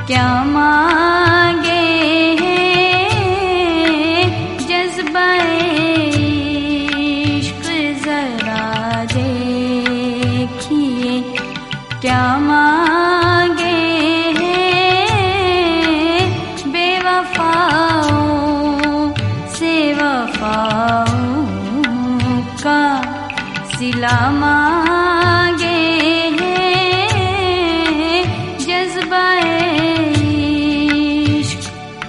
क्या मांगे हैं जज्बा-ए-इश्क जरा देखिए, क्या मांगे हैं बेवफाओं से वफाओं का सिला मांगे हैं जज्बा-ए-इश्क।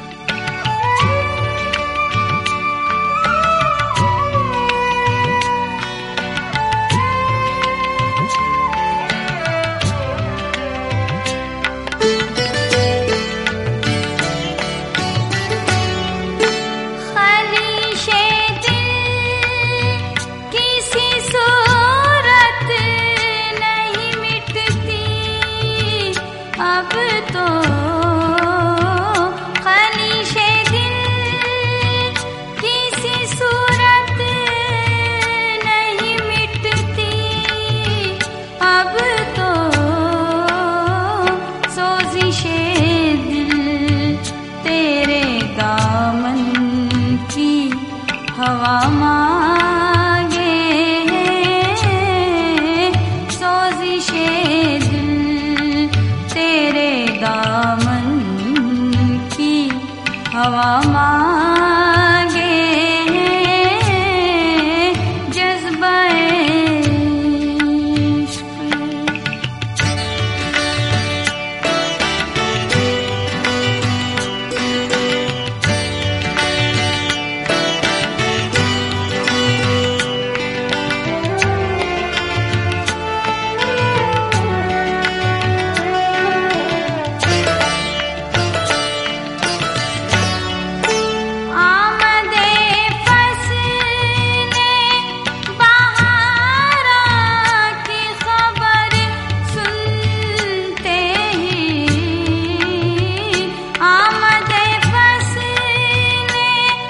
ख्वाहिशे दिल किसी सूरत नहीं मिटती अब तो, ख्वाहिशे दिल किसी सूरत नहीं मिटती अब तो, सोजिशे दिल तेरे दामन की हवा मांगे हैं, सोजिशे दिल तेरे दामन की हवा मांगे हैं जज्बा-ए-इश्क। आमदे फसले बहारा की खबर सुनते ही, आमदे फसले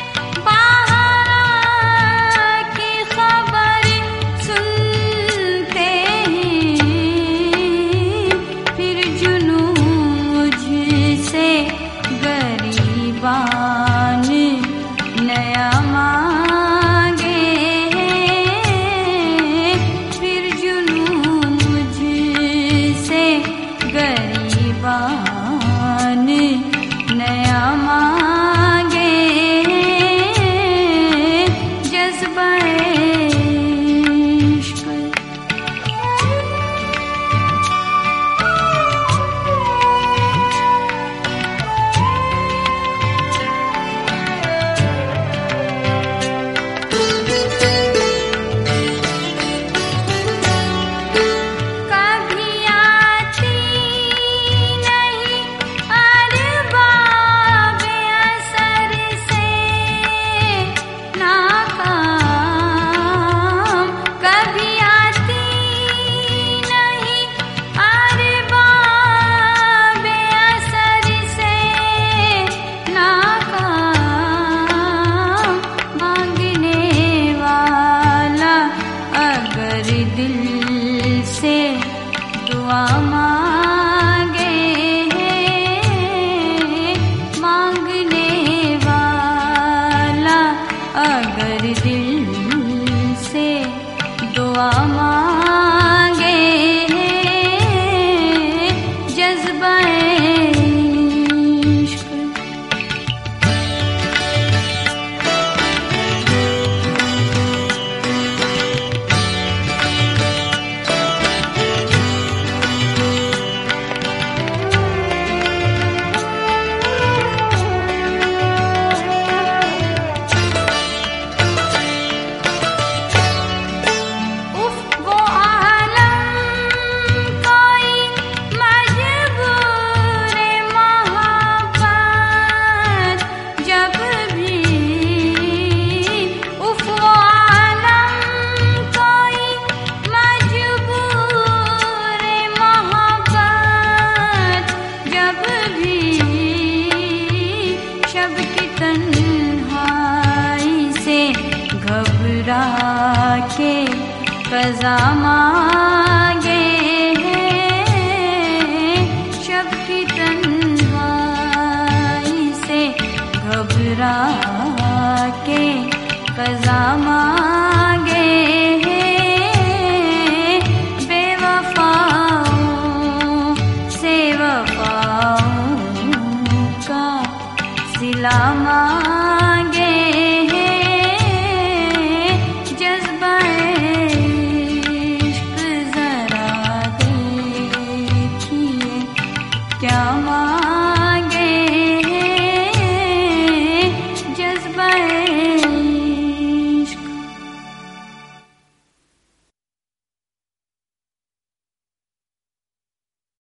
बहारा की खबर सुनते ही, फिर जुनून मुझसे गरीबान नया मांगे हैं, फिर जुनून मुझसे गरीबान नया मांगे हैं जज्बा-ए-इश्क। कभी आती नहीं अरबाब असर से नाकाम, कभी आती नहीं अरबाब असर से नाकाम, मांगने वाला अगर दिल से दुआ मांगे हैं, मांगने वाला अगर दिल से दुआ मांगे हैं जज्बा-ए-इश्क। उफ वो आलम कोई मजबूर मोहब्बत जब भी, उफ वो आलम कोई मजबूर मोहब्बत जब भी, शब की तन्हाई से घबरा के क़ज़ा मांगे हैं, शब की तन्हाई कज़ा मांगे हैं बेवफाओं से वफाओं का सिला मांगे हैं जज्बा-ए-इश्क ज़रा देखिए क्या